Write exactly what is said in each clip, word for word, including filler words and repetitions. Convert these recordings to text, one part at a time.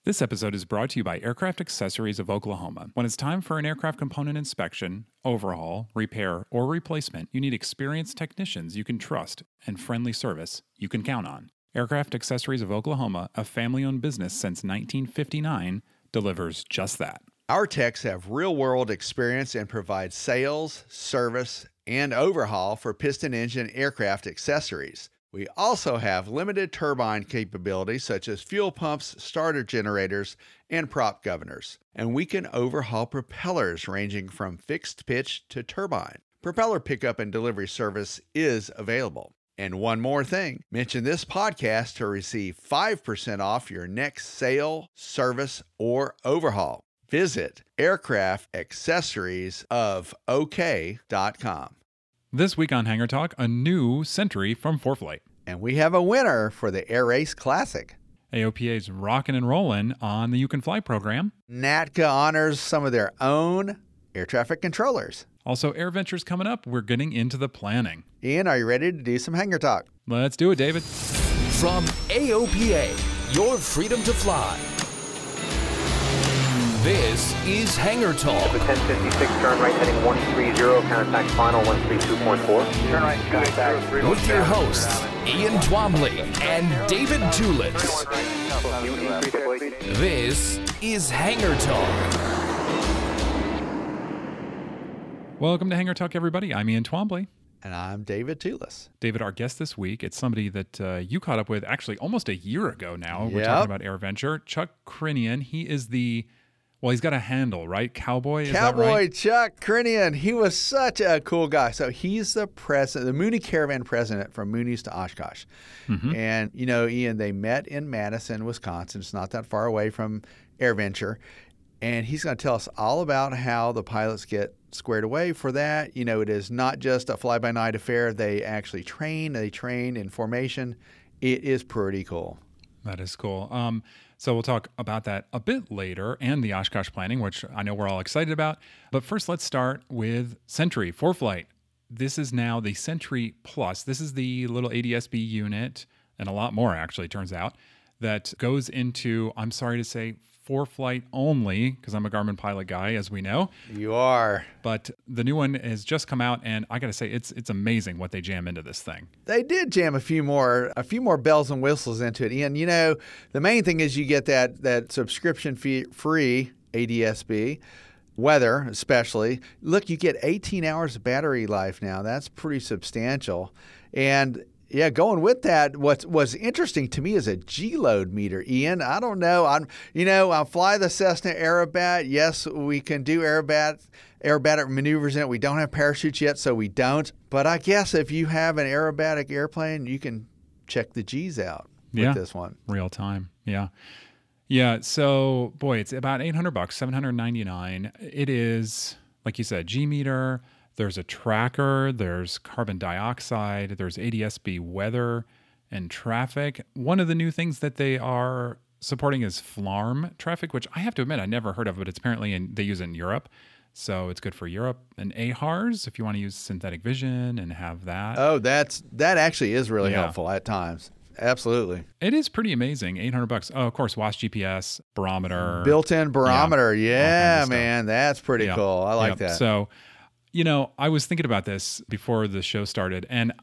This episode is brought to you by Aircraft Accessories of Oklahoma. When it's time for an aircraft component inspection, overhaul, repair, or replacement, you need experienced technicians you can trust and friendly service you can count on. Aircraft Accessories of Oklahoma, a family-owned business since nineteen fifty-nine, delivers just that. Our techs have real-world experience and provide sales, service, and overhaul for piston engine aircraft accessories. We also have limited turbine capabilities such as fuel pumps, starter generators, and prop governors. And we can overhaul propellers ranging from fixed pitch to turbine. Propeller pickup and delivery service is available. And one more thing, mention this podcast to receive five percent off your next sale, service, or overhaul. Visit aircraft accessories of o k dot com. This week on Hangar Talk, a new Century from ForeFlight. And we have a winner for the Air Race Classic. A O P A's rocking and rolling on the You Can Fly program. N A T C A honors some of their own air traffic controllers. Also, AirVenture's coming up. We're getting into the planning. Ian, are you ready to do some Hangar Talk? Let's do it, David. From A O P A, your freedom to fly. This is Hangar Talk. ten fifty-six, turn right, heading one three zero, contact final one three two point four. Turn right, contact with your hosts, Ian Twombly and David Tulis. This is Hangar Talk. Welcome to Hangar Talk, everybody. I'm Ian Twombly. And I'm David Tulis. David, our guest this week, it's somebody that uh, you caught up with actually almost a year ago now. We're Yep. talking about AirVenture. Chuck Crinian, he is the... Well, he's got a handle, right? Cowboy, is Cowboy that right? Chuck Crinian. He was such a cool guy. So he's the president, the Mooney Caravan president from Mooney's to Oshkosh. Mm-hmm. And, you know, Ian, they met in Madison, Wisconsin. It's not that far away from AirVenture. And he's going to tell us all about how the pilots get squared away for that. You know, it is not just a fly-by-night affair. They actually train. They train in formation. It is pretty cool. That is cool. Um, so we'll talk about that a bit later and the Oshkosh planning, which I know we're all excited about. But first, let's start with Century ForeFlight. This is now the Century Plus. This is the little A D S B unit, and a lot more actually, turns out, that goes into, I'm sorry to say, ForeFlight only, because I'm a Garmin pilot guy, as we know. You are. But the new one has just come out, and I got to say, it's it's amazing what they jam into this thing. They did jam a few more a few more bells and whistles into it. And, you know, the main thing is you get that, that subscription fee free A D S B, weather especially. Look, you get eighteen hours of battery life now. That's pretty substantial. And yeah, going with that, what was interesting to me is a G-load meter, Ian. I don't know. I'm, you know, I fly the Cessna Aerobat. Yes, we can do aerobat, aerobatic maneuvers in it. We don't have parachutes yet, so we don't. But I guess if you have an aerobatic airplane, you can check the G's out with yeah. this one. Real time. Yeah. Yeah. So, boy, it's about eight hundred bucks, seven hundred ninety-nine. It is, like you said, G-meter. There's a tracker, there's carbon dioxide, there's A D S B weather and traffic. One of the new things that they are supporting is FLARM traffic, which I have to admit I never heard of, but it's apparently in, they use it in Europe. So it's good for Europe. And A H A R S, if you want to use synthetic vision and have that. Oh, that's that actually is really Yeah. helpful at times. Absolutely. It is pretty amazing. eight hundred bucks. Oh, of course, WASP G P S, barometer. Built-in barometer. Yeah, Yeah, all kinds of man. That's pretty Yeah. cool. I like Yep. that. So, you know, I was thinking about this before the show started, and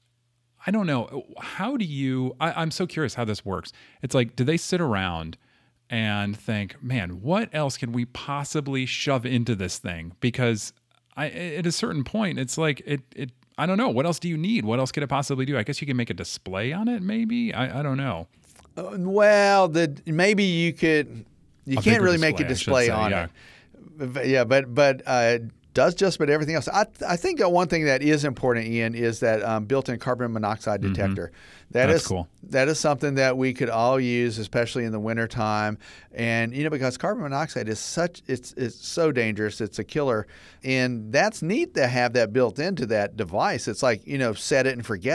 I don't know, how do you, I, I'm so curious how this works. It's like, do they sit around and think, man, what else can we possibly shove into this thing? Because I, at a certain point, it's like, it, it, I don't know, what else do you need? What else could it possibly do? I guess you can make a display on it, maybe? I, I don't know. Uh, well, the maybe you could, you A can't bigger really make a display, I should display say, on yeah. it. But, yeah, but, but, uh, does just about everything else. I I think that one thing that is important, Ian, is that um, built-in carbon monoxide detector. Mm-hmm. That That's is cool. That is something that we could all use, especially in the wintertime. And, you know, because carbon monoxide is such, it's it's so dangerous. It's a killer. And that's neat to have that built into that device. It's like, you know, set it and forget it.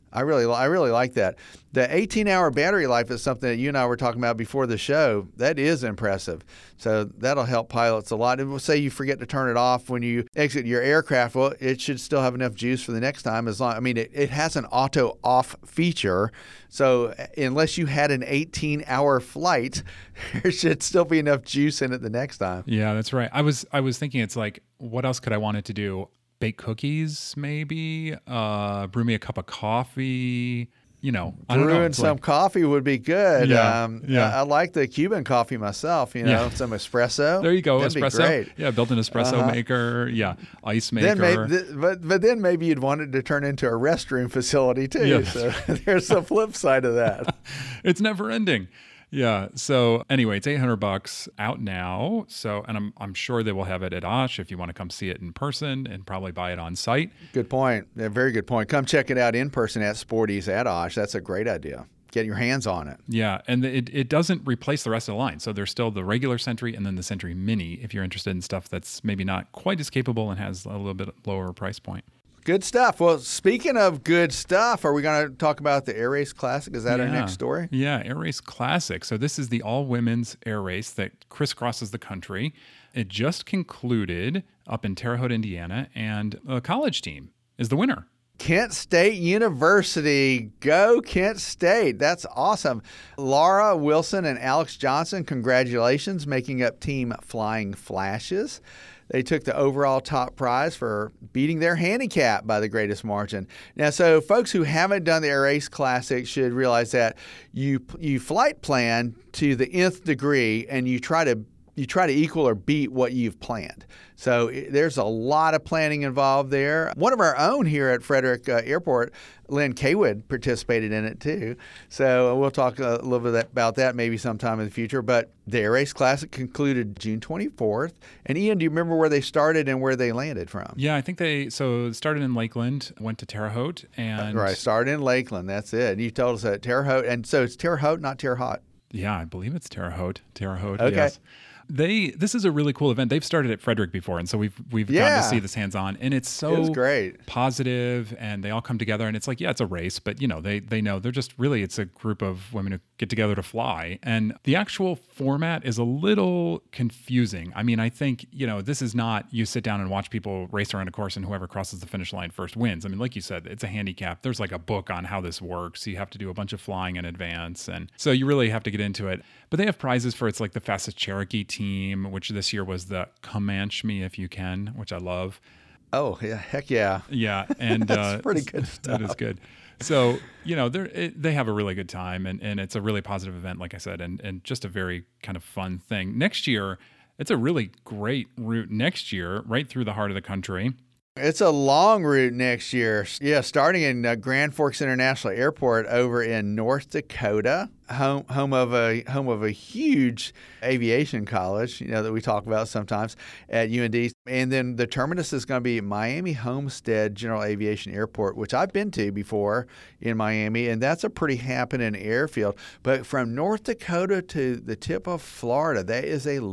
I really, I really like that. The eighteen-hour battery life is something that you and I were talking about before the show. That is impressive. So that'll help pilots a lot. And we'll say you forget to turn it off when you exit your aircraft. Well, it should still have enough juice for the next time. As long, I mean, it, it has an auto off feature. So unless you had an eighteen-hour flight, there should still be enough juice in it the next time. Yeah, that's right. I was, I was thinking, it's like, what else could I want it to do? Bake cookies, maybe. Uh, brew me a cup of coffee. You know, I don't know. Brewing It's some like, coffee would be good. Yeah, um, yeah. I, I like the Cuban coffee myself. You know, Yeah. some espresso. there you go, That'd espresso. Be great. Yeah, built an espresso Uh-huh. maker. Yeah, ice maker. Then maybe, th- but but then maybe you'd want it to turn into a restroom facility too. Yeah. So there's the flip side of that. It's never ending. Yeah. So anyway, it's eight hundred bucks out now. So, and I'm I'm sure they will have it at Osh if you want to come see it in person and probably buy it on site. Good point. Yeah, very good point. Come check it out in person at Sporty's at Osh. That's a great idea. Get your hands on it. Yeah, and it it doesn't replace the rest of the line. So there's still the regular Sentry and then the Sentry Mini if you're interested in stuff that's maybe not quite as capable and has a little bit lower price point. Good stuff. Well, speaking of good stuff, are we going to talk about the Air Race Classic? Is that our Yeah. next story? Yeah, Air Race Classic. So this is the all-women's air race that crisscrosses the country. It just concluded up in Terre Haute, Indiana, and a college team is the winner. Kent State University. Go Kent State. That's awesome. Laura Wilson and Alex Johnson, congratulations, making up Team Flying Flashes. They took the overall top prize for beating their handicap by the greatest margin. Now, so folks who haven't done the Air Race Classic should realize that you you flight plan to the nth degree, and you try to you try to equal or beat what you've planned. So there's a lot of planning involved there. One of our own here at Frederick uh, Airport, Lynn Kaywood, participated in it too. So we'll talk a little bit about that maybe sometime in the future. But the Air Race Classic concluded June twenty-fourth. And Ian, do you remember where they started and where they landed from? Yeah, I think they so started in Lakeland, went to Terre Haute, and Right, started in Lakeland. That's it. And you told us that Terre Haute. And so it's Terre Haute, not Terre Haute. Yeah, I believe it's Terre Haute. Terre Haute. Okay. Yes. They this is a really cool event. They've started at Frederick before, and so we've we've gotten Yeah. to see this hands on, and it's so It was great. positive, and they all come together, and it's like, yeah, it's a race, but you know, they they know they're just really it's a group of women who get together to fly, and the actual format is a little confusing. I mean, I think you know this is not you sit down and watch people race around a course, and whoever crosses the finish line first wins. I mean, like you said, it's a handicap. There's like a book on how this works. You have to do a bunch of flying in advance, and so you really have to get into it. But they have prizes for it's like the fastest Cherokee team, which this year was the Comanche Me If You Can, which I love. Oh, yeah, heck yeah. Yeah, and That's uh, pretty good That is stuff. good. So you know, they're it, they have a really good time, and, and it's a really positive event, like I said, and and just a very kind of fun thing. Next year, it's a really great route. Next year, right through the heart of the country. It's a long route next year. Yeah, starting in uh, Grand Forks International Airport over in North Dakota, home home of a home of a huge aviation college, you know, that we talk about sometimes at U N D. And then the terminus is going to be Miami Homestead General Aviation Airport, which I've been to before in Miami, and that's a pretty happening airfield. But from North Dakota to the tip of Florida, that is a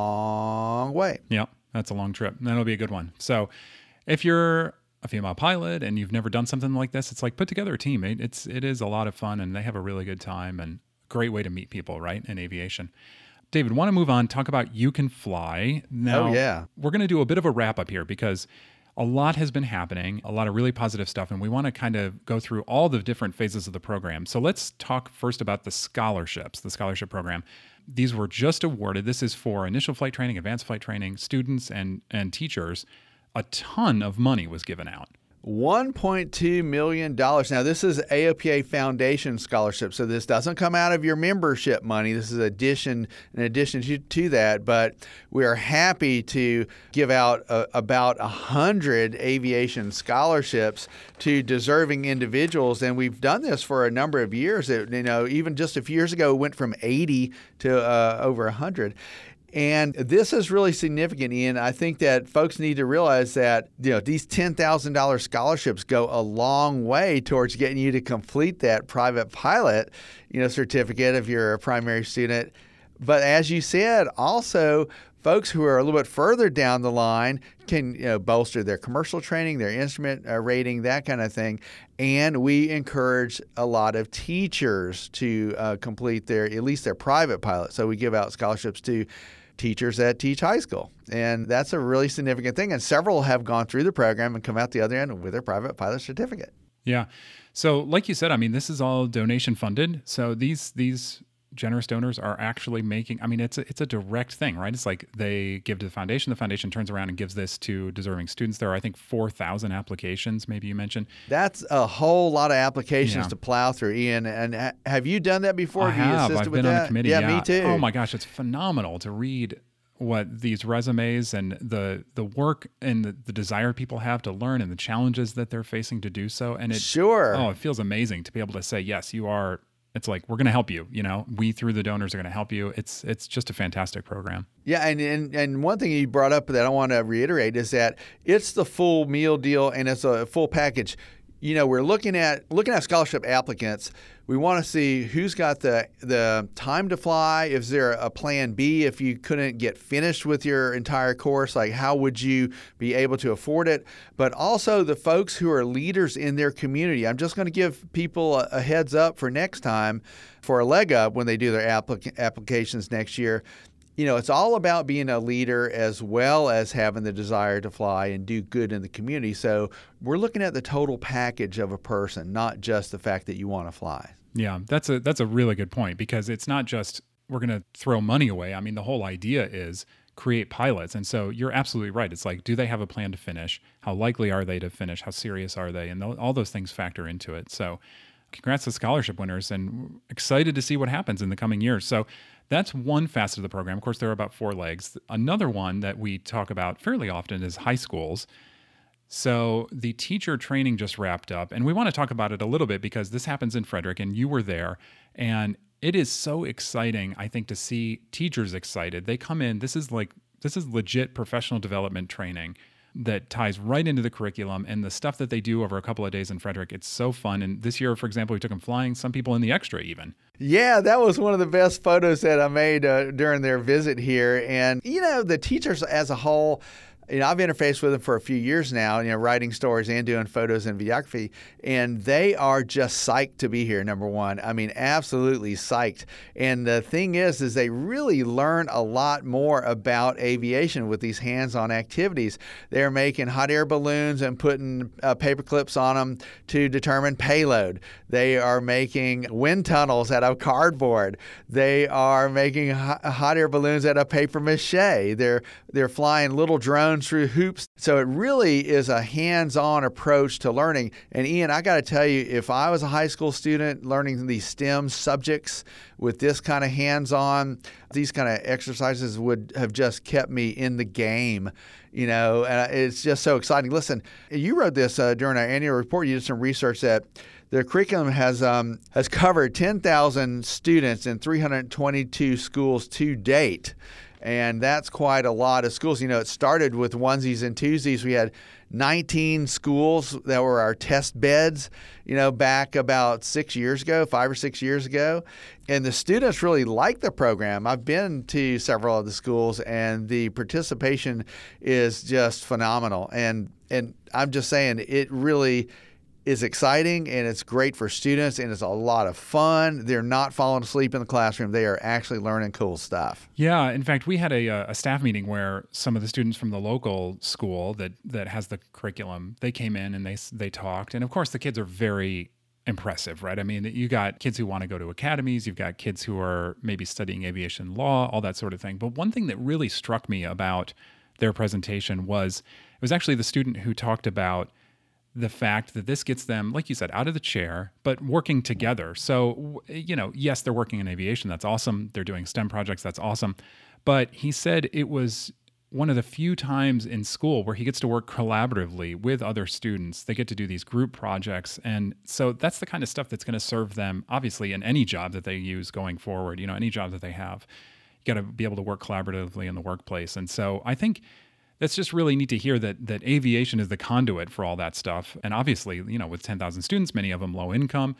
long way. Yeah, that's a long trip. That'll be a good one. So if you're a female pilot and you've never done something like this, it's like put together a team. It, it's it is a lot of fun, and they have a really good time, and great way to meet people, right, in aviation. David, want to move on, talk about You Can Fly. Now, Oh, yeah. we're going to do a bit of a wrap up here because a lot has been happening, a lot of really positive stuff, and we want to kind of go through all the different phases of the program. So let's talk first about the scholarships, the scholarship program. These were just awarded. This is for initial flight training, advanced flight training, students and, and teachers. A ton of money was given out. one point two million dollars. Now, this is A O P A Foundation scholarship, so this doesn't come out of your membership money. This is addition, in addition to, to that, but we are happy to give out uh, about one hundred aviation scholarships to deserving individuals, and we've done this for a number of years. It, you know, even just a few years ago, it went from eighty to uh, over one hundred. And this is really significant, Ian. I think that folks need to realize that, you know, these ten thousand dollars scholarships go a long way towards getting you to complete that private pilot, you know, certificate if you're a primary student. But as you said, also Folks who are a little bit further down the line can you know, bolster their commercial training, their instrument uh, rating, that kind of thing. And we encourage a lot of teachers to uh, complete their, at least their private pilot. So we give out scholarships to teachers that teach high school. And that's a really significant thing. And several have gone through the program and come out the other end with their private pilot certificate. Yeah. So like you said, I mean, this is all donation funded. So these these generous donors are actually making, I mean, it's a, it's a direct thing, right? It's like they give to the foundation, the foundation turns around and gives this to deserving students. There are, I think, four thousand applications, maybe you mentioned. That's a whole lot of applications Yeah. to plow through, Ian. And ha- have you done that before? I Have you have. assisted I've with been on that? the committee. Yeah, Yeah, me too. Oh my gosh, it's phenomenal to read what these resumes and the the work and the, the desire people have to learn and the challenges that they're facing to do so. And it Sure. Oh, it feels amazing to be able to say, yes, you are. It's like, we're going to help you. You know, we through the donors are going to help you. It's it's just a fantastic program. Yeah, and, and and one thing you brought up that I want to reiterate is that it's the full meal deal and it's a full package. You know, we're looking at looking at scholarship applicants. We want to see who's got the the time to fly. Is there a plan B if you couldn't get finished with your entire course? Like, how would you be able to afford it? But also the folks who are leaders in their community. I'm just going to give people a, a heads up for next time, for a leg up when they do their applic- applications next year. You know, it's all about being a leader as well as having the desire to fly and do good in the community. So we're looking at the total package of a person, not just the fact that you want to fly. Yeah, that's a that's a really good point, because it's not just we're going to throw money away. I mean, the whole idea is create pilots. And so you're absolutely right. It's like, do they have a plan to finish? How likely are they to finish? How serious are they? And th- all those things factor into it. So congrats to scholarship winners, and excited to see what happens in the coming years. So that's one facet of the program. Of course, there are about four legs. Another one that we talk about fairly often is high schools. So the teacher training just wrapped up, and we want to talk about it a little bit because this happens in Frederick, and you were there. And it is so exciting, I think, to see teachers excited. They come in, this is like, this is legit professional development training that ties right into the curriculum, and the stuff that they do over a couple of days in Frederick. It's so fun. And this year, for example, we took them flying, some people in the extra even. Yeah, that was one of the best photos that I made uh, during their visit here. And, you know, the teachers as a whole, you know, I've interfaced with them for a few years now, you know, writing stories and doing photos and videography, and they are just psyched to be here, number one. I mean, absolutely psyched. And the thing is, is they really learn a lot more about aviation with these hands-on activities. They're making hot air balloons and putting uh, paper clips on them to determine payload. They are making wind tunnels out of cardboard. They are making hot, hot air balloons out of paper mache. They're, they're flying little drones through hoops. So it really is a hands-on approach to learning. And Ian, I got to tell you, if I was a high school student learning these STEM subjects with this kind of hands-on, these kind of exercises would have just kept me in the game. You know, and it's just so exciting. Listen, you wrote this uh, during our annual report. You did some research that the curriculum has um, has covered ten thousand students in three hundred twenty-two schools to date. And that's quite a lot of schools. You know, it started with onesies and twosies. We had nineteen schools that were our test beds, you know, back about six years ago, five or six years ago. And the students really like the program. I've been to several of the schools, and the participation is just phenomenal. And and I'm just saying, it really is exciting, and it's great for students, and it's a lot of fun. They're not falling asleep in the classroom. They are actually learning cool stuff. Yeah, in fact, we had a, a staff meeting where some of the students from the local school that that has the curriculum, they came in and they they talked. And of course, the kids are very impressive, right? I mean, you got kids who want to go to academies, you've got kids who are maybe studying aviation law, all that sort of thing. But one thing that really struck me about their presentation was, it was actually the student who talked about the fact that this gets them, like you said, out of the chair, but working together. So, you know, yes, they're working in aviation. That's awesome. They're doing STEM projects. That's awesome. But he said it was one of the few times in school where he gets to work collaboratively with other students. They get to do these group projects. And so that's the kind of stuff that's going to serve them, obviously, in any job that they use going forward, you know, any job that they have. You got to be able to work collaboratively in the workplace. And so I think that's just really neat to hear that that aviation is the conduit for all that stuff. And obviously, you know, with ten thousand students, many of them low income,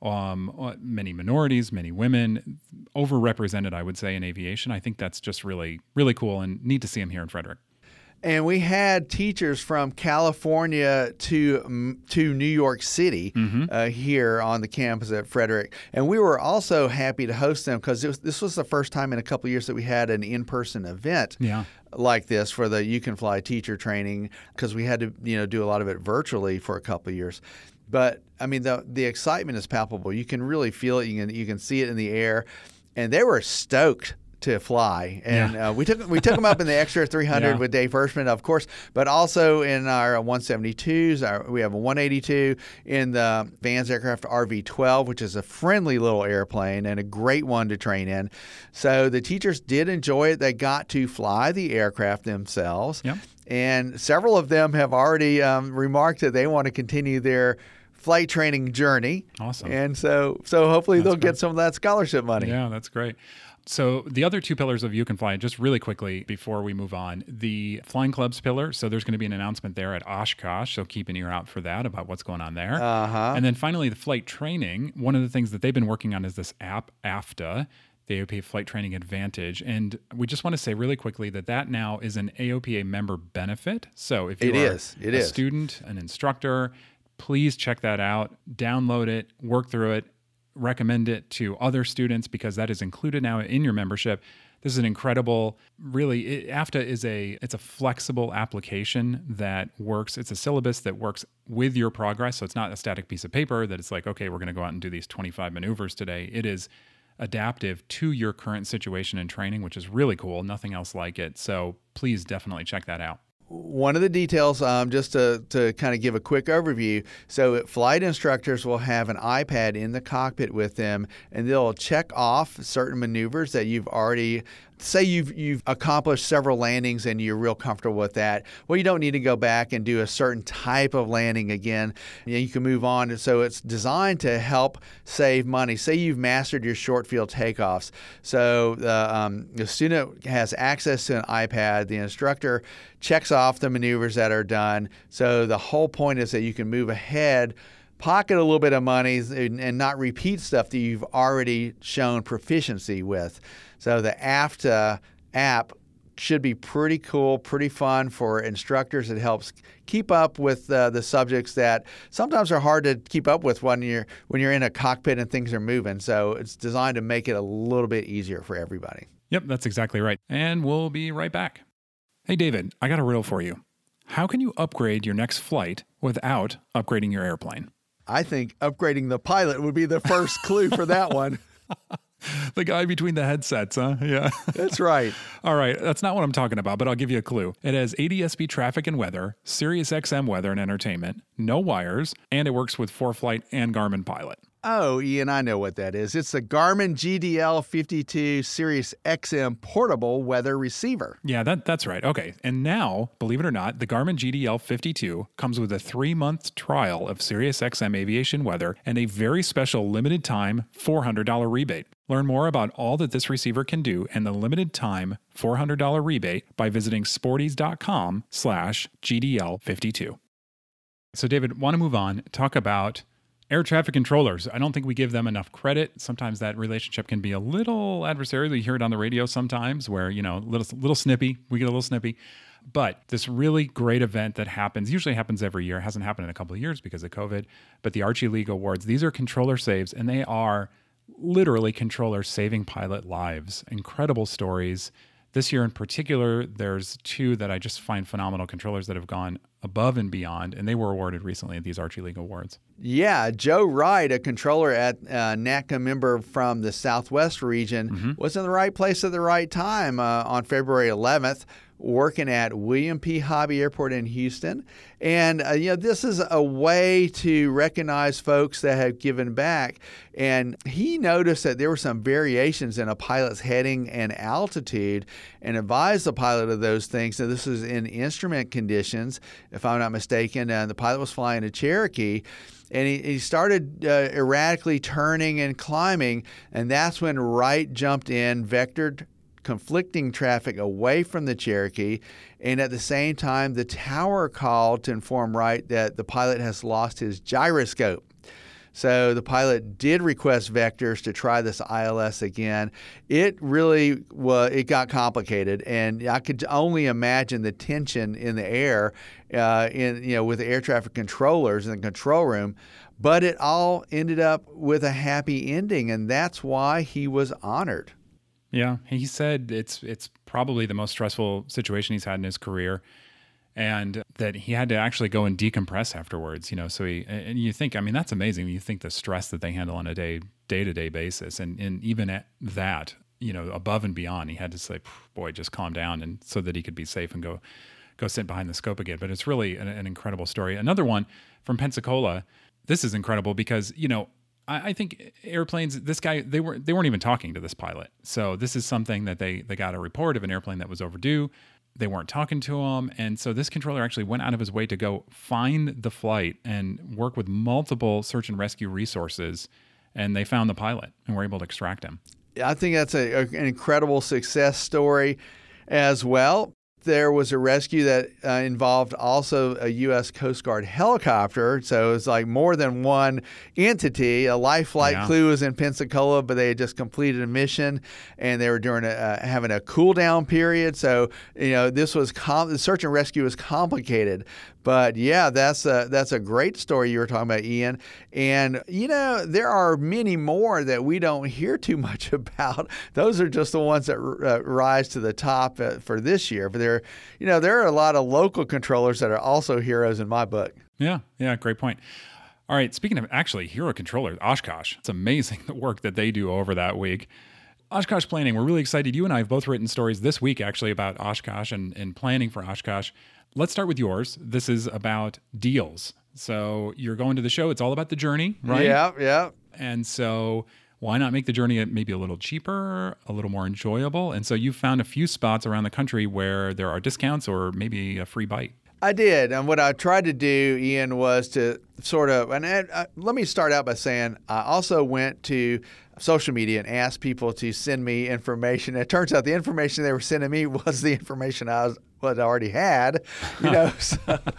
um, many minorities, many women, overrepresented, I would say, in aviation. I think that's just really, really cool and neat to see them here in Frederick. And we had teachers from California to to New York City mm-hmm. uh, here on the campus at Frederick. And we were also happy to host them because this was the first time in a couple of years that we had an in-person event yeah. like this for the You Can Fly teacher training, because we had to you know do a lot of it virtually for a couple of years. But, I mean, the the excitement is palpable. You can really feel it. You can, you can see it in the air. And they were stoked to fly, and yeah. uh, we took we took them up in the extra three hundred yeah. with Dave Hirschman, of course, but also in our one seventy-twos. Our, we have a one eighty-two in the Vans Aircraft R V twelve, which is a friendly little airplane and a great one to train in. So the teachers did enjoy it. They got to fly the aircraft themselves, yep. and several of them have already um, remarked that they want to continue their flight training journey. Awesome. And so, so hopefully that's they'll great. get some of that scholarship money. Yeah, that's great. So the other two pillars of You Can Fly, just really quickly before we move on, the Flying Clubs pillar. So there's going to be an announcement there at Oshkosh. So keep an ear out for that about what's going on there. Uh-huh. And then finally, the flight training. One of the things that they've been working on is this app, A F T A, the A O P A Flight Training Advantage. And we just want to say really quickly that that now is an A O P A member benefit. So if you it are is. It a is. student, an instructor, please check that out, download it, work through it, recommend it to other students because that is included now in your membership. This is an incredible, really, it, A F T A is a, it's a flexible application that works. It's a syllabus that works with your progress. So it's not a static piece of paper that it's like, okay, we're going to go out and do these twenty-five maneuvers today. It is adaptive to your current situation and training, which is really cool. Nothing else like it. So please definitely check that out. One of the details, um, just to, to kind of give a quick overview, so flight instructors will have an iPad in the cockpit with them, and they'll check off certain maneuvers that you've already, say you've you've accomplished several landings and you're real comfortable with that. Well, you don't need to go back and do a certain type of landing again. You know, you can move on. So it's designed to help save money. Say you've mastered your short field takeoffs. So the, um, the student has access to an iPad. The instructor checks off the maneuvers that are done. So the whole point is that you can move ahead, pocket a little bit of money, and, and not repeat stuff that you've already shown proficiency with. So the A F T A app should be pretty cool, pretty fun for instructors. It helps keep up with uh, the subjects that sometimes are hard to keep up with when you're when you're in a cockpit and things are moving. So it's designed to make it a little bit easier for everybody. Yep, that's exactly right. And we'll be right back. Hey, David, I got a riddle for you. How can you upgrade your next flight without upgrading your airplane? I think upgrading the pilot would be the first clue for that one. The guy between the headsets, huh? Yeah. That's right. All right. That's not what I'm talking about, but I'll give you a clue. It has A D S B traffic and weather, Sirius X M weather and entertainment, no wires, and it works with ForeFlight and Garmin Pilot. Oh, Ian, I know what that is. It's the Garmin G D L fifty-two Sirius X M portable weather receiver. Yeah, that, that's right. Okay. And now, believe it or not, the Garmin G D L fifty-two comes with a three-month trial of Sirius X M aviation weather and a very special limited time four hundred dollars rebate. Learn more about all that this receiver can do and the limited time four hundred dollars rebate by visiting sporties.com slash GDL52. So, David, want to move on, talk about air traffic controllers. I don't think we give them enough credit. Sometimes that relationship can be a little adversarial. You hear it on the radio sometimes where, you know, a little, little snippy. We get a little snippy. But this really great event that happens, usually happens every year. It hasn't happened in a couple of years because of COVID. But the Archie League Awards, these are controller saves, and they are literally controllers saving pilot lives. Incredible stories. This year in particular, there's two that I just find phenomenal controllers that have gone above and beyond, and they were awarded recently at these Archie League Awards. Yeah, Joe Wright, a controller at uh, NACA member from the Southwest region, mm-hmm. was in the right place at the right time uh, on February eleventh, working at William P. Hobby Airport in Houston. And, uh, you know, this is a way to recognize folks that have given back. And he noticed that there were some variations in a pilot's heading and altitude and advised the pilot of those things. So this is in instrument conditions, if I'm not mistaken. And the pilot was flying a Cherokee. And he, he started uh, erratically turning and climbing. And that's when Wright jumped in, vectored conflicting traffic away from the Cherokee, and at the same time, the tower called to inform Wright that the pilot has lost his gyroscope. So the pilot did request vectors to try this I L S again. It really was, it got complicated, and I could only imagine the tension in the air, uh, in you know, with the air traffic controllers in the control room. But it all ended up with a happy ending, and that's why he was honored. Yeah, he said it's it's probably the most stressful situation he's had in his career, and that he had to actually go and decompress afterwards. You know, so he and you think, I mean, that's amazing. You think the stress that they handle on a day day to day basis, and and even at that, you know, above and beyond, he had to say, boy, just calm down, and so that he could be safe and go go sit behind the scope again. But it's really an, an incredible story. Another one from Pensacola. This is incredible because, you know, I, I think airplanes, this guy, they, were, they weren't even talking to this pilot. So this is something that they, they got a report of an airplane that was overdue. They weren't talking to him. And so this controller actually went out of his way to go find the flight and work with multiple search and rescue resources. And they found the pilot and were able to extract him. I think that's a, a, an incredible success story as well. There was a rescue that uh, involved also a U S Coast Guard helicopter. So it was like more than one entity. A life flight Yeah. crew was in Pensacola, but they had just completed a mission and they were during a, uh, having a cool down period. So, you know, this was com- the search and rescue was complicated. But yeah, that's a, that's a great story you were talking about, Ian. And, you know, there are many more that we don't hear too much about. Those are just the ones that uh, rise to the top uh, for this year. But there, you know, there are a lot of local controllers that are also heroes in my book. Yeah, yeah, great point. All right, speaking of actually hero controllers, Oshkosh. It's amazing the work that they do over that week. Oshkosh planning, we're really excited. You and I have both written stories this week actually about Oshkosh and, and planning for Oshkosh. Let's start with yours. This is about deals. So you're going to the show. It's all about the journey, right? Yeah, yeah. And so why not make the journey maybe a little cheaper, a little more enjoyable? And so you found a few spots around the country where there are discounts or maybe a free bite. I did. And what I tried to do, Ian, was to sort of, and uh, let me start out by saying I also went to social media and asked people to send me information. It turns out the information they were sending me was the information I was what I already had, you know. so,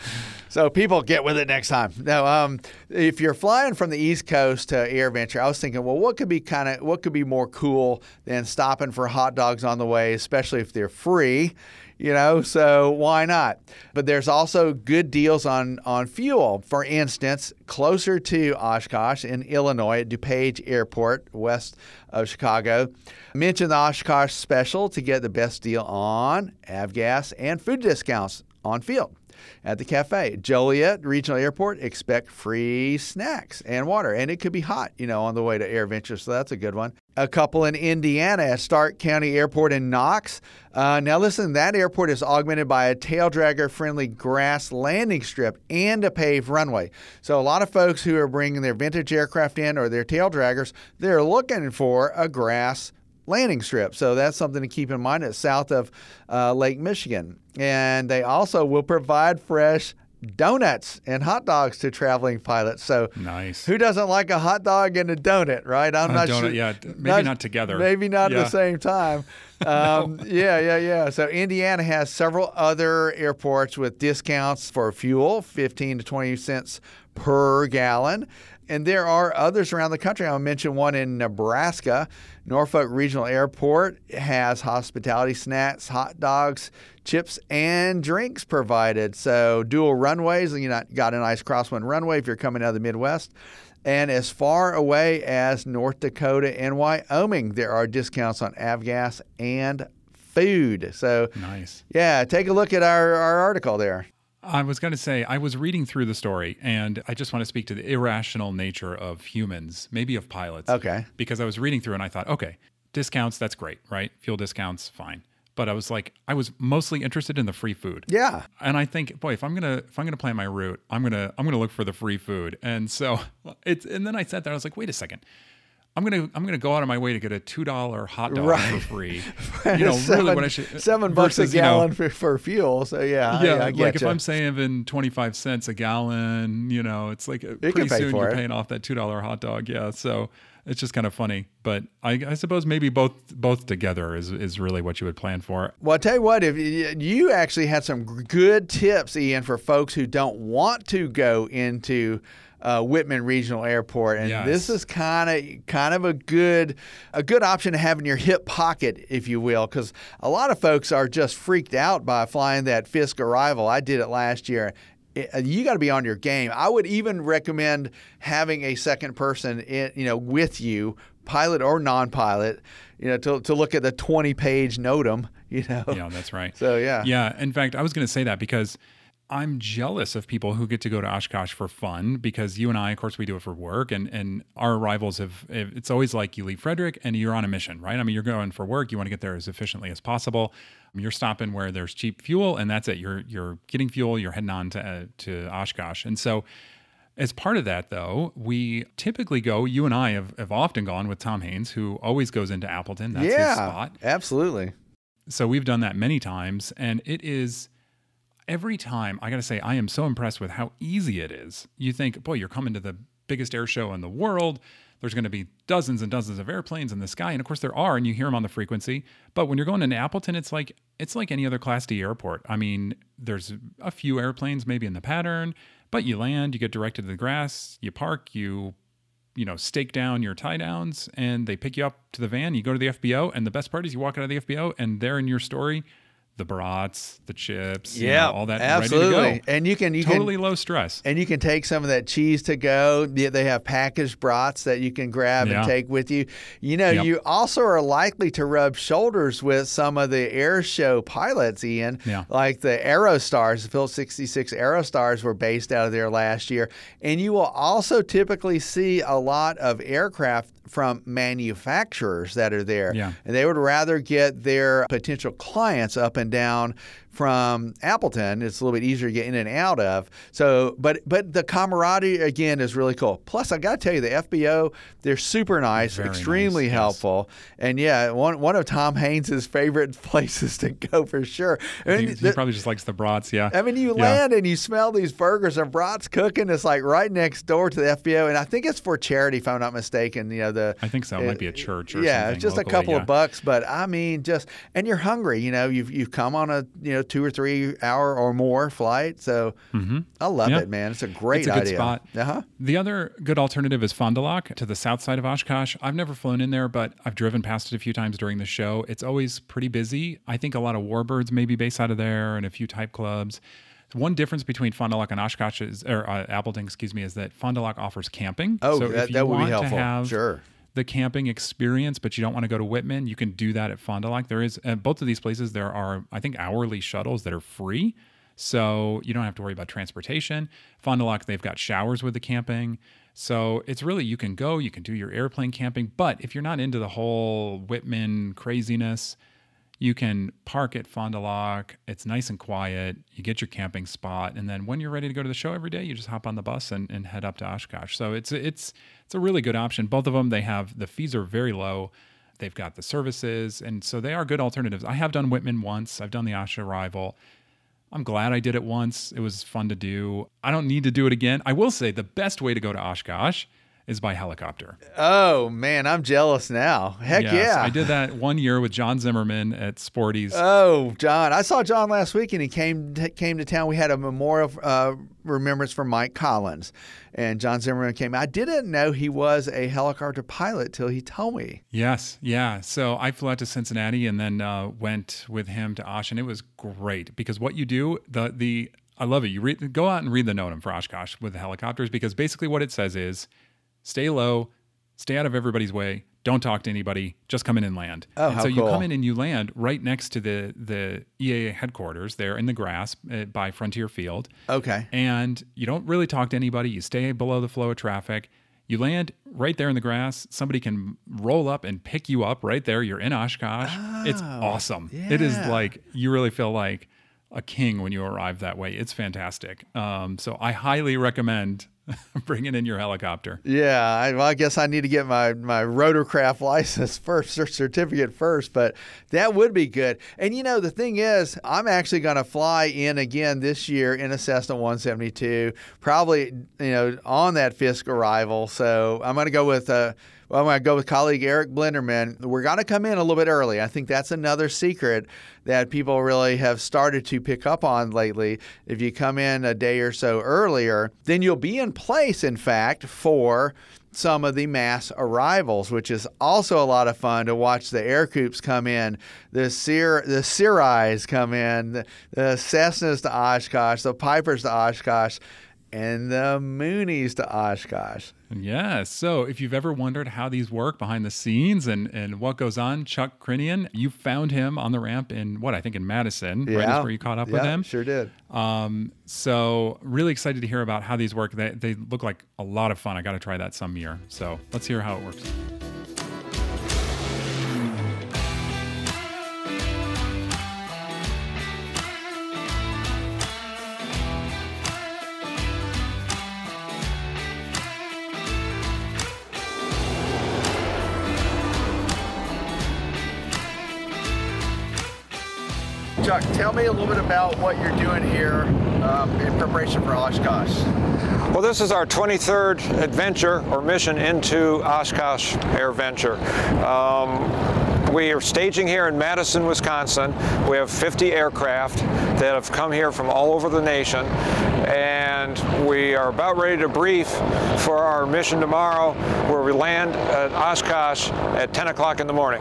so people get with it next time. Now, um, if you're flying from the East Coast to AirVenture, I was thinking, well, what could be kind of what could be more cool than stopping for hot dogs on the way, especially if they're free. You know, so why not? But there's also good deals on, on fuel. For instance, closer to Oshkosh in Illinois at DuPage Airport, west of Chicago, mention the Oshkosh special to get the best deal on avgas and food discounts on field. At the cafe, Joliet Regional Airport, expect free snacks and water. And it could be hot, you know, on the way to AirVenture, so that's a good one. A couple in Indiana at Stark County Airport in Knox. Uh, now listen, that airport is augmented by a tail dragger-friendly grass landing strip and a paved runway. So a lot of folks who are bringing their vintage aircraft in or their tail draggers, they're looking for a grass landing strip. So that's something to keep in mind. It's south of uh, Lake Michigan. And they also will provide fresh donuts and hot dogs to traveling pilots. So nice. Who doesn't like a hot dog and a donut, right? I'm a not donut, sure. Yeah, maybe not, not together. Maybe not yeah. at the same time. Um, no. Yeah, yeah, yeah. So Indiana has several other airports with discounts for fuel, fifteen to twenty cents per gallon. And there are others around the country. I'll mention one in Nebraska. Norfolk Regional Airport has hospitality snacks, hot dogs, chips, and drinks provided. So dual runways, you know, got a nice crosswind runway if you're coming out of the Midwest. And as far away as North Dakota and Wyoming, there are discounts on avgas and food. So nice. Yeah, take a look at our, our article there. I was going to say, I was reading through the story, and I just want to speak to the irrational nature of humans, maybe of pilots. Okay. Because I was reading through and I thought, okay, discounts, that's great, right? Fuel discounts, fine. But I was like, I was mostly interested in the free food. Yeah. And I think, boy, if I'm gonna if I'm gonna plan my route, I'm gonna I'm gonna look for the free food. And so it's and then I sat there, I was like, wait a second. I'm gonna I'm gonna go out of my way to get a two dollar hot dog right. for free. You know, seven, really what I should seven bucks versus, a gallon you know, for, for fuel. So yeah, yeah, I, I like get if you. I'm saving twenty-five cents a gallon, you know, it's like you pretty pay soon for you're it. paying off that two dollar hot dog. Yeah, so it's just kind of funny. But I, I suppose maybe both both together is is really what you would plan for. Well, I'll tell you what, if you actually had some good tips, Ian, for folks who don't want to go into uh, Whitman Regional Airport, and Yes. this is kind of kind of a good a good option to have in your hip pocket, if you will, because a lot of folks are just freaked out by flying that Fisk Arrival. I did it last year. It, you got to be on your game. I would even recommend having a second person, in, you know, with you, pilot or non-pilot, you know, to to look at the twenty-page NOTAM. You know. Yeah, that's right. So yeah. Yeah. In fact, I was going to say that because I'm jealous of people who get to go to Oshkosh for fun, because you and I, of course, we do it for work, and, and our arrivals have, it's always like you leave Frederick and you're on a mission, right? I mean, you're going for work. You want to get there as efficiently as possible. You're stopping where there's cheap fuel, and that's it. You're, you're getting fuel, you're heading on to, uh, to Oshkosh. And so as part of that, though, we typically go, you and I have, have often gone with Tom Haynes, who always goes into Appleton. That's yeah, his spot. Absolutely. So we've done that many times, and it is every time, I got to say, I am so impressed with how easy it is. You think, boy, you're coming to the biggest air show in the world. There's going to be dozens and dozens of airplanes in the sky, and of course there are, and you hear them on the frequency. But when you're going into Appleton, it's like it's like any other Class D airport. I mean, there's a few airplanes maybe in the pattern, but you land, you get directed to the grass, you park, you you know, stake down your tie downs, and they pick you up to the van. You go to the F B O, and the best part is you walk out of the F B O, and there in your story, the brats, the chips, you know, all that absolutely. ready to go. And you can you totally can, low stress. And you can take some of that cheese to go. They have packaged brats that you can grab Yeah. and take with you. You know, Yep. you also are likely to rub shoulders with some of the air show pilots, Ian. Yeah. Like the Aerostars, the Phillips sixty-six Aerostars were based out of there last year. And you will also typically see a lot of aircraft from manufacturers that are there. Yeah. And they would rather get their potential clients up and down from Appleton. It's a little bit easier to get in and out of. So, but but the camaraderie, again, is really cool. Plus, I got to tell you, the F B O, they're super nice, Very extremely nice, yes. helpful. And yeah, one one of Tom Haynes' favorite places to go for sure. I He, mean, he the- probably just likes the brats, yeah. I mean, you Yeah. land and you smell these burgers and brats cooking. It's like right next door to the F B O, and I think it's for charity, if I'm not mistaken. You know, the I think so. It might be a church or yeah, something. it's just locally, a couple yeah. of bucks, but I mean, just and you're hungry. You know, you've you've come on a you know two or three hour or more flight, so Mm-hmm. I love Yeah. it, man. It's a great It's a good idea. spot. Uh-huh. The other good alternative is Fond du Lac to the south side of Oshkosh. I've never flown in there, but I've driven past it a few times during the show. It's always pretty busy. I think a lot of warbirds may be based out of there, and a few type clubs. One difference between Fond du Lac and Oshkosh is, or uh, Appleton, excuse me, is that Fond du Lac offers camping. Oh, so that, if you that would want be helpful. to have Sure. the camping experience, but you don't want to go to Whitman, you can do that at Fond du Lac. There is, at both of these places, there are, I think, hourly shuttles that are free. So you don't have to worry about transportation. Fond du Lac, they've got showers with the camping. So it's really, you can go, you can do your airplane camping. But if you're not into the whole Whitman craziness, you can park at Fond du Lac. It's nice and quiet. You get your camping spot. And then when you're ready to go to the show every day, you just hop on the bus and, and head up to Oshkosh. So it's, it's, it's a really good option. Both of them, they have, the fees are very low. They've got the services. And so they are good alternatives. I have done Whitman once. I've done the Osh Arrival. I'm glad I did it once. It was fun to do. I don't need to do it again. I will say the best way to go to Oshkosh is by helicopter. Oh man, I'm jealous now. Heck Yes, yeah. I did that one year with John Zimmerman at Sporty's. Oh, John! I saw John last week, and he came to, came to town. We had a memorial uh, remembrance for Mike Collins, and John Zimmerman came. I didn't know he was a helicopter pilot till he told me. Yes, yeah. So I flew out to Cincinnati and then uh, went with him to Osh, and it was great because what you do, the the I love it. You read, go out and read the NOTAM for Oshkosh with the helicopters, because basically what it says is, stay low, stay out of everybody's way, don't talk to anybody, just come in and land. Oh, and how so you cool. come in and you land right next to the the E A A headquarters there in the grass uh, by Frontier Field. Okay. And you don't really talk to anybody. You stay below the flow of traffic. You land right there in the grass. Somebody can roll up and pick you up right there. You're in Oshkosh. Oh, it's awesome. It is yeah. like, you really feel like a king when you arrive that way. It's fantastic. Um, so I highly recommend bringing in your helicopter. Yeah, I, well, I guess I need to get my, my rotorcraft license first, or certificate first, but that would be good. And you know, the thing is, I'm actually going to fly in again this year in a Cessna one seventy-two, probably, you know, on that Fisk Arrival. So I'm going to go with uh, Well, I'm going to go with colleague Eric Blinderman. We're going to come in a little bit early. I think that's another secret that people really have started to pick up on lately. If you come in a day or so earlier, then you'll be in place, in fact, for some of the mass arrivals, which is also a lot of fun to watch the Ercoups come in, the Cir- the Cirrus come in, the, the Cessnas to Oshkosh, the Pipers to Oshkosh, and the Moonies to Oshkosh. Yeah. So if you've ever wondered how these work behind the scenes and, and what goes on, Chuck Crinian, you found him on the ramp in what I think in Madison, yeah. right? That's where you caught up yeah, with him. Sure did. Um, so really excited to hear about how these work. They, they look like a lot of fun. I got to try that some year. So let's hear how it works. Chuck, tell me a little bit about what you're doing here um, in preparation for Oshkosh. Well, this is our twenty-third adventure or mission into Oshkosh Air Venture. Um, We are staging here in Madison, Wisconsin. We have fifty aircraft that have come here from all over the nation, and we are about ready to brief for our mission tomorrow, where we land at Oshkosh at ten o'clock in the morning.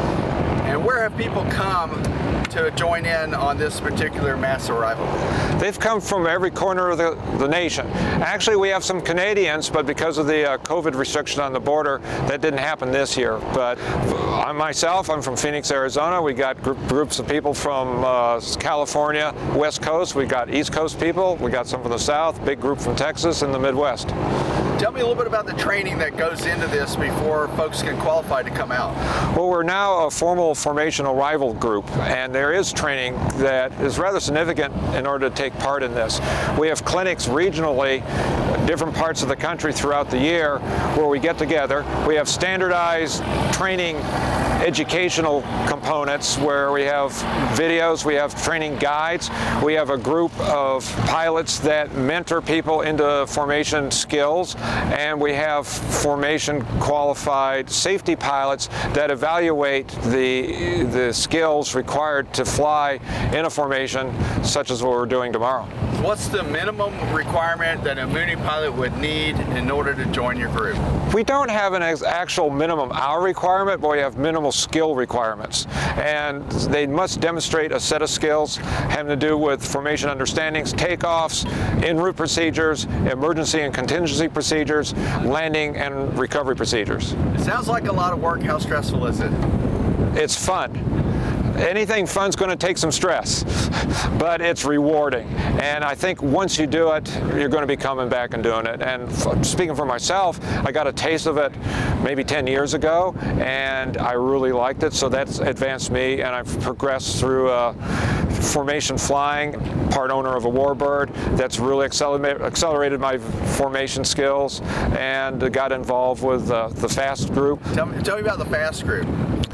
And where have people come to join in on this particular mass arrival? They've come from every corner of the, the nation. Actually, we have some Canadians, but because of the uh, COVID restriction on the border, that didn't happen this year. But I myself, I'm from Phoenix, Arizona. We got group, groups of people from uh, California, West Coast. We got East Coast people. We got some from the South, big group from Texas and the Midwest. Tell me a little bit about the training that goes into this before folks can qualify to come out. Well, we're now a formal formation arrival group, and there is training that is rather significant in order to take part in this. We have clinics regionally, different parts of the country throughout the year, where we get together. We have standardized training educational components where we have videos, we have training guides, we have a group of pilots that mentor people into formation skills, and we have formation qualified safety pilots that evaluate the, the skills required to fly in a formation such as what we're doing tomorrow. What's the minimum requirement that a Mooney pilot would need in order to join your group? We don't have an actual minimum hour requirement, but we have minimal skill requirements. And they must demonstrate a set of skills having to do with formation understandings, takeoffs, en route procedures, emergency and contingency procedures, landing and recovery procedures. It sounds like a lot of work. How stressful is it? It's fun. Anything fun's going to take some stress, but it's rewarding. And I think once you do it, you're going to be coming back and doing it. And f- speaking for myself, I got a taste of it maybe ten years ago, and I really liked it. So that's advanced me, and I've progressed through uh, formation flying, part owner of a Warbird. That's really accelerated, accelerated my formation skills, and got involved with uh, the FAST group. Tell me, tell me about the FAST group.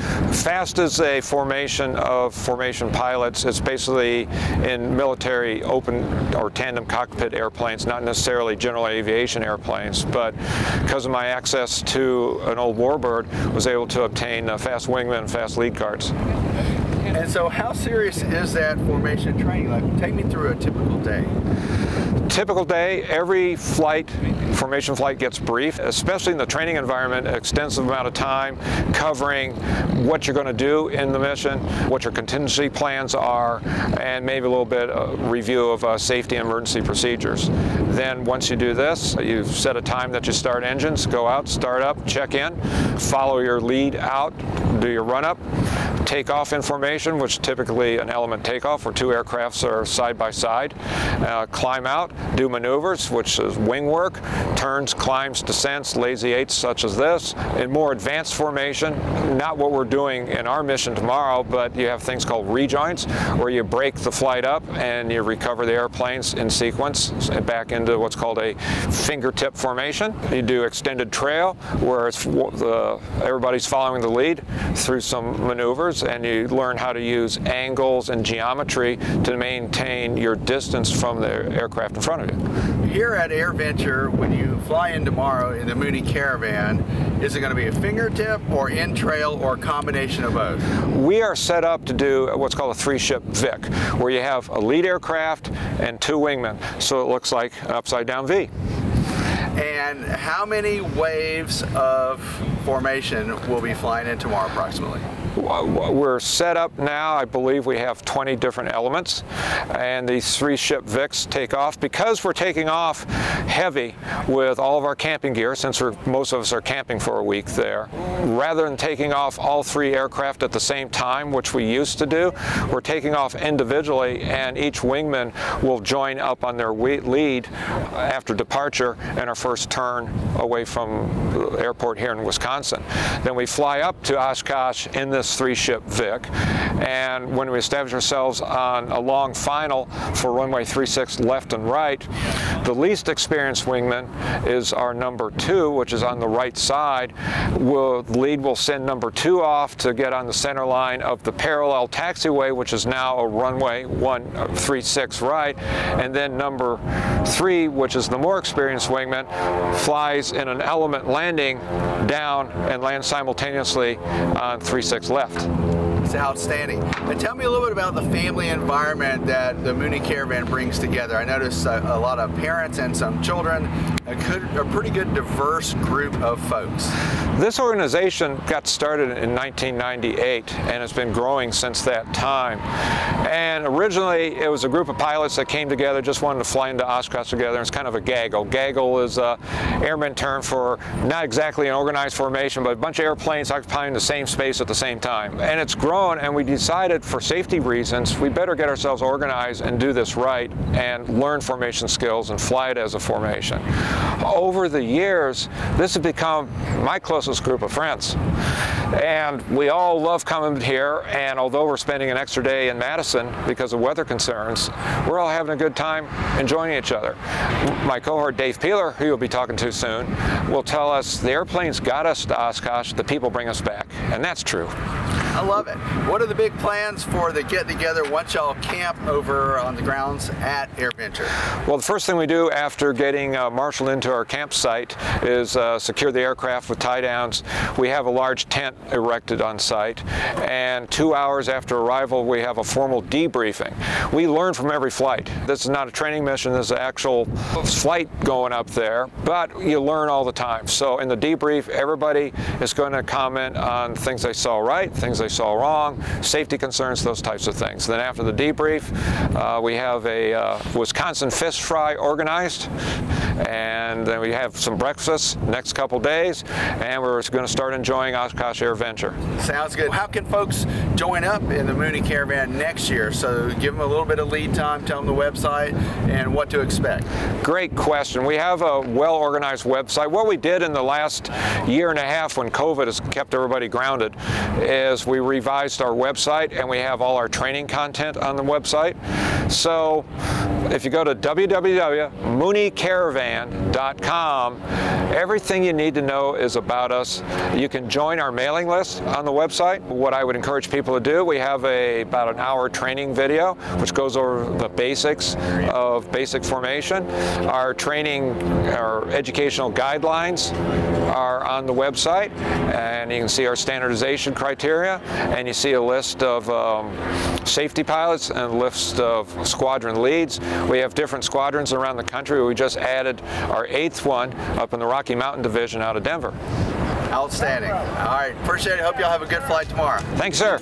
FAST is a formation of formation pilots. It's basically in military open or tandem cockpit airplanes, not necessarily general aviation airplanes, but because of my access to an old Warbird, was able to obtain uh, FAST wingman and FAST lead cards. And so how serious is that formation training? Like, take me through a typical day. Typical day, every flight, formation flight gets briefed, especially in the training environment, an extensive amount of time covering what you're going to do in the mission, what your contingency plans are, and maybe a little bit of review of uh, safety and emergency procedures. Then once you do this, you set a time that you start engines, go out, start up, check in, follow your lead out, do your run up, take off in formation, which typically an element takeoff where two aircrafts are side by side, uh, climb out, do maneuvers, which is wing work, turns, climbs, descents, lazy eights such as this. In more advanced formation, not what we're doing in our mission tomorrow, but you have things called rejoins, where you break the flight up and you recover the airplanes in sequence back into what's called a fingertip formation. You do extended trail, where it's the, everybody's following the lead through some maneuvers, maneuvers, and you learn how to use angles and geometry to maintain your distance from the aircraft in front of you. Here at AirVenture, when you fly in tomorrow in the Mooney Caravan, is it going to be a fingertip or in-trail or a combination of both? We are set up to do what's called a three-ship V I C, where you have a lead aircraft and two wingmen, so it looks like an upside-down V. And how many waves of formation will be flying in tomorrow approximately? We're set up now, I believe we have twenty different elements, and these three ship V I Cs take off. Because we're taking off heavy with all of our camping gear, since we're, most of us are camping for a week there, rather than taking off all three aircraft at the same time, which we used to do, we're taking off individually, and each wingman will join up on their lead after departure and our first turn away from the airport here in Wisconsin. Then we fly up to Oshkosh in this three-ship V I C, and when we establish ourselves on a long final for runway three six left and right, the least experienced wingman is our number two, which is on the right side. We'll, the lead will send number two off to get on the center line of the parallel taxiway, which is now a runway one three six right, and then number three, which is the more experienced wingman, flies in an element landing down and lands simultaneously on three six left. It's outstanding. And tell me a little bit about the family environment that the Mooney Caravan brings together. I noticed a, a lot of parents and some children, a, good, a pretty good diverse group of folks. This organization got started in nineteen ninety-eight and has been growing since that time. And originally it was a group of pilots that came together, just wanted to fly into Oshkosh together. It's kind of a gaggle. Gaggle is a airman term for not exactly an organized formation, but a bunch of airplanes occupying the same space at the same time. And it's grown, and we decided for safety reasons we better get ourselves organized and do this right and learn formation skills and fly it as a formation. Over the years, this has become my closest group of friends. And we all love coming here, and although we're spending an extra day in Madison because of weather concerns, we're all having a good time enjoying each other. My cohort Dave Peeler, who you'll be talking to soon, will tell us the airplanes got us to Oshkosh, the people bring us back, and that's true. I love it. What are the big plans for the get-together once y'all camp over on the grounds at AirVenture? Well, the first thing we do after getting uh, marshaled into our campsite is uh, secure the aircraft with tie-downs. We have a large tent erected on site, and two hours after arrival we have a formal debriefing. We learn from every flight. This is not a training mission, this is an actual flight going up there, but you learn all the time. So in the debrief, everybody is going to comment on things they saw right, things they saw wrong, safety concerns, those types of things. Then after the debrief, uh, we have a uh, Wisconsin fish fry organized, and then we have some breakfast next couple days, and we're going to start enjoying Oshkosh AirVenture. Sounds good. How can folks join up in the Mooney Caravan next year? So give them a little bit of lead time, tell them the website and what to expect. Great question. We have a well-organized website. What we did in the last year and a half when COVID has kept everybody grounded is we revised our website, and we have all our training content on the website. So if you go to w w w dot mooney caravan dot com, everything you need to know is about us. You can join our mailing list on the website. What I would encourage people to do, we have a about an hour training video which goes over the basics of basic formation. Our training, our educational guidelines are on the website, and you can see our standardization criteria, and you see a list of um, safety pilots and a list of squadron leads. We have different squadrons around the country. We just added our eighth one up in the Rocky Mountain Division out of Denver. Outstanding. All right, appreciate it. Hope y'all have a good flight tomorrow. Thanks, sir.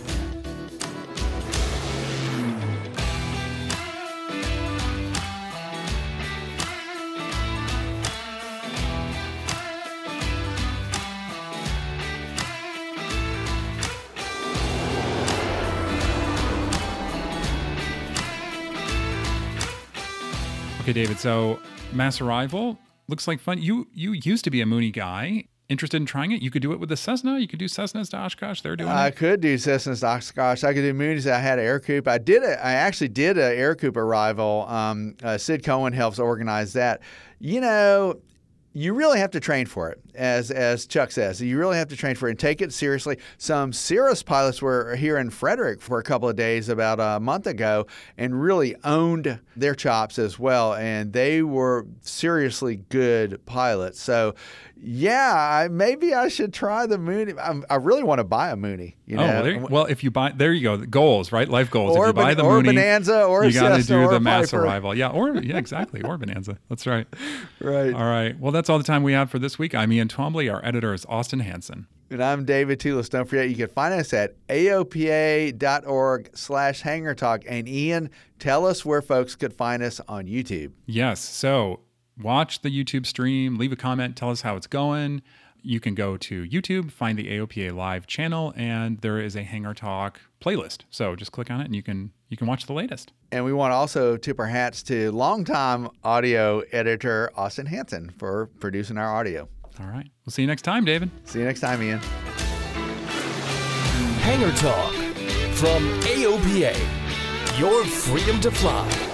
Okay, David, so mass arrival looks like fun. You you used to be a Mooney guy. Interested in trying it? You could do it with the Cessna. You could do Cessnas to Oshkosh. They're doing I it. I could do Cessnas to Oshkosh. I could do Moonies. I had an Aircoup. I did it. I actually did an Aircoup arrival. Um, uh, Sid Cohen helps organize that. You know, you really have to train for it, as as Chuck says. You really have to train for it and take it seriously. Some Cirrus pilots were here in Frederick for a couple of days about a month ago and really owned their chops as well, and they were seriously good pilots. So, yeah, I, maybe I should try the Mooney. I, I really want to buy a Mooney. You know? Oh, well, there, well, if you buy, there you go. Goals, right? Life goals. Or, if you buy the or Mooney, Bonanza, or you got to Cessna, do or the mass Piper. arrival. Yeah, or yeah, exactly, or Bonanza. That's right. Right. All right. Well, that's all the time we have for this week. I'm Ian Twombly. Our editor is Austin Hanson. And I'm David Toulis. Don't forget, you can find us at A O P A dot org slash Hangar Talk. And Ian, tell us where folks could find us on YouTube. Yes. So watch the YouTube stream, leave a comment, tell us how it's going. You can go to YouTube, find the A O P A Live channel, and there is a Hangar Talk playlist. So just click on it and you can you can watch the latest. And we want to also tip our hats to longtime audio editor Austin Hanson for producing our audio. All right. We'll see you next time, David. See you next time, Ian. Hangar Talk from A O P A. Your freedom to fly.